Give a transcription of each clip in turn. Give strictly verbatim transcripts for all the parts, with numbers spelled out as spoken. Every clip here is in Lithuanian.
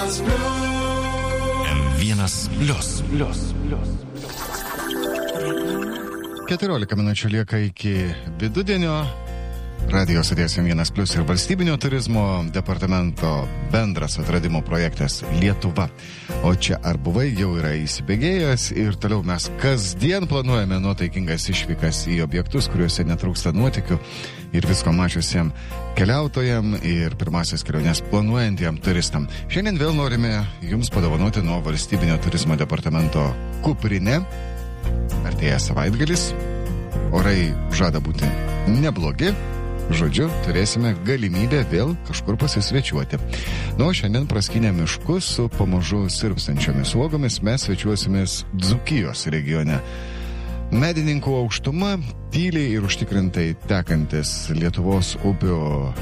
M vienas plius. keturiolika minučių lieka iki vidudienio. Radio stoties M vienas plius ir valstybinio turizmo departamento bendras atradimo projektas Lietuva. O čia ar buvai jau yra įsibėgėjęs ir toliau mes kasdien planuojame nuotaikingas išvykas į objektus, kuriuose netrūksta nuotykių ir visko mačiusiem keliautojam ir pirmasis kelionės planuojantiem turistam. Šiandien vėl norime jums padovanoti nuo valstybinio turizmo departamento kuprinę. Artėja savaitgalis, orai žada būti neblogi. Žodžiu, turėsime galimybę vėl kažkur pasisvečiuoti. Nu, šiandien praskinę miškus su pamažu sirpstančiomis uogomis mes svečiuosimės Dzūkijos regione. Medininkų aukštuma, tyliai ir užtikrintai tekantis Lietuvos upių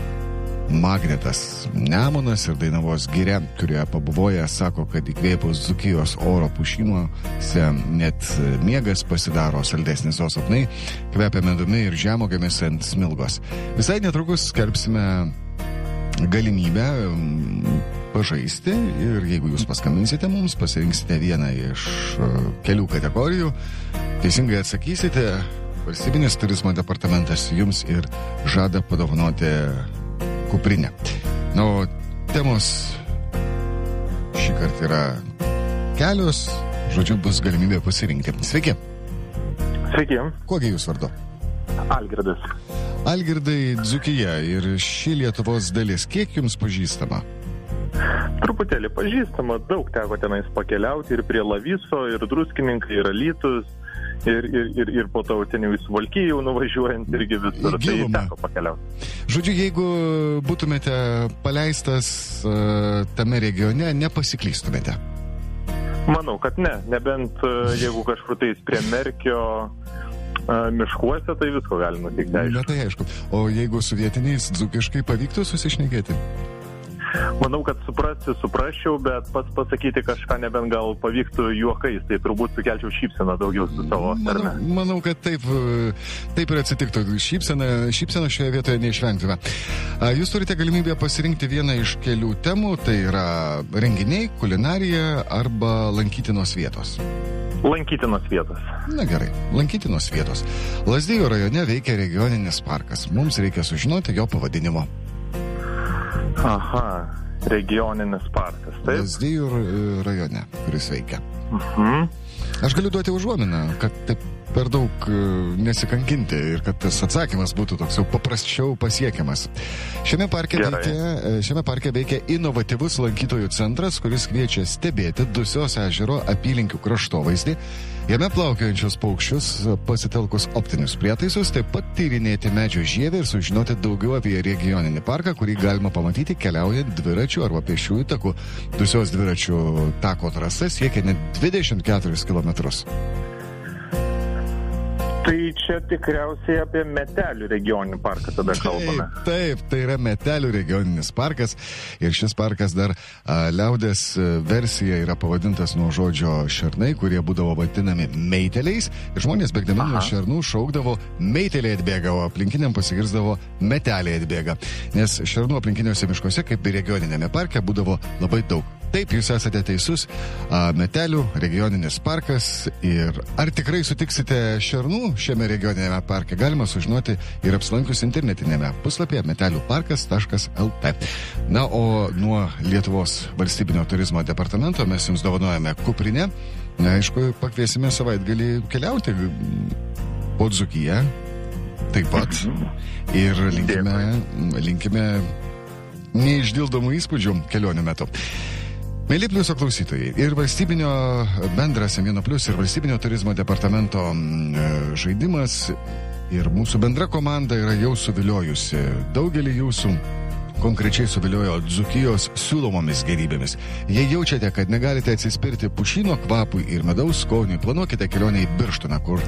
magnetas Nemunas ir Dainavos giria, kurioje pabuvoję sako, kad įkvėpus Dzūkijos oro pušynuose net miegas pasidaro saldesnis, o sapnai kvepia medumi ir žemuogėmis ant smilgos. Visai netrukus skelbsime galimybę pažaisti ir jeigu jūs paskambinsite mums, pasirinksite vieną iš kelių kategorijų, teisingai atsakysite, valstybinis turizmo departamentas jums ir žada padovanoti kuprinę. Na, o temos šį kartą yra kelios, žodžiu, bus galimybė pasirinkti. Sveiki. Sveiki. Kogi jūs vardu? Algirdas. Algirdai, Dzūkija ir ši Lietuvos dalis, kiek jums pažįstama? Truputėlį pažįstama, daug teko tenais pakeliauti ir prie Laviso, ir Druskininkai, ir Alytus, ir, ir, ir, ir po tautinių į Suvalkijų nuvažiuojant irgi visur, tai teko pakeliauti. Žodžiu, jeigu būtumėte paleistas uh, tame regione, nepasiklystumėte? Manau, kad ne, nebent uh, jeigu kažkur tais prie Merkio uh, miškuose, tai visko gali nutikti, aišku. Na tai aišku, o jeigu su vietiniais dzūkiškai pavyktų susišnekėti? Manau, kad suprasti suprasčiau, bet pats pasakyti kažką nebent gal pavyktų juokais, tai turbūt sukelčiau šypseną daugiau su savo tarme. Manau, manau, kad taip, taip ir atsitiktų. Šypseną, šypseną šioje vietoje neišvengtume. Jūs turite galimybę pasirinkti vieną iš kelių temų, tai yra renginiai, kulinarija arba lankytinos vietos. Lankytinos vietos. Na gerai, lankytinos vietos. Lazdijų rajone veikia regioninis parkas. Mums reikia sužinoti jo pavadinimo. Aha, regioninis parkas, taip? Lazdijų rajone, kuris veikia. Mhm. Aš galiu duoti užuominą, kad taip per daug nesikankinti ir kad tas atsakymas būtų toks jau paprasčiau pasiekiamas. Šiame parke, veikia, šiame parke veikia inovatyvus lankytojų centras, kuris kviečia stebėti Dusios ežero apylinkių kraštovaizdį, jame plaukiojančius paukščius pasitelkus optinius prietaisus, taip pat tyrinėti medžio žievę ir sužinoti daugiau apie regioninį parką, kurį galima pamatyti keliaujant dviračių arba pėsčiųjų taku. Dusios dviračių tako trasa siekia net dvidešimt keturis kilometrus. Tai čia tikriausiai apie Metelių regioninį parką tada kalbame. Taip, taip, tai yra Metelių regioninis parkas ir šis parkas dar a, liaudės versija yra pavadintas nuo žodžio šernai, kurie būdavo vadinami meiteliais ir žmonės bėgdami nuo šernų šaukdavo meiteliai atbėga, o aplinkiniam pasigirzdavo meteliai atbėga, nes šernų aplinkiniuose miškuose, kaip ir regioninėme parke, būdavo labai daug. Taip, jūs esate teisus, a, Metelių regioninis parkas ir ar tikrai sutiksite šernų šiame regioninėme parke, galima sužinoti ir apsilankius internetinėme puslapyje metelių parkas taškas el tė. Na, o nuo Lietuvos valstybinio turizmo departamento mes jums dovanojame kuprinę. Na, aišku, pakviesime savaitgalį keliauti po Dzūkiją taip pat ir linkime, linkime neišdildomų įspūdžių kelionių metu. Mėly Pliuso klausytojai, ir valstybinio bendras M vienas plius ir valstybinio turizmo departamento žaidimas ir mūsų bendra komanda yra jau suviliojusi. Daugelį jūsų konkrečiai suviliojo Dzūkijos siūlomomis gerybėmis. Jei jaučiate, kad negalite atsispirti pušyno kvapui ir medaus skoniui, planuokite kelionę į Birštoną, kur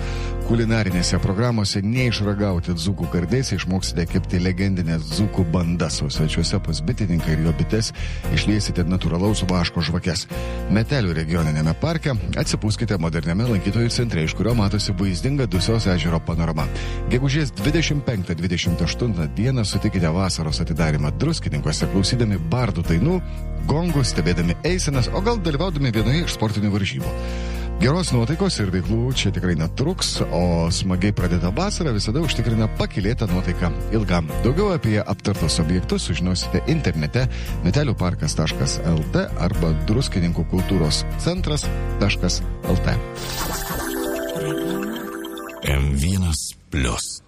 kulinarinėse programuose neišragauti dzūkų gardės, išmoksite kepti legendinės dzūkų bandas, o svečiuose pas bitininką ir jo bites išliesite natūralaus vaško žvakes. Metelių regioninėme parke atsipūskite moderniame lankytojų centre, iš kurio matosi vaizdinga Dusios ežero panorama. Gegužės dvidešimt penktą dvidešimt aštuntą dieną sutikite vasaros atidarimą Druskininkuose, klausydami bardų dainų, gongų, stebėdami eisenas, o gal dalyvaudami vienoje iš sportinių varžybų. Geros nuotaikos ir veiklų čia tikrai netruks, o smagiai pradėta vasara visada užtikrina pakilėtą nuotaiką ilgam. Daugiau apie aptartos objektus sužinosite internete meteliuparkas taškas lt arba Druskininkų kultūros centras taškas lt. M vienas plius.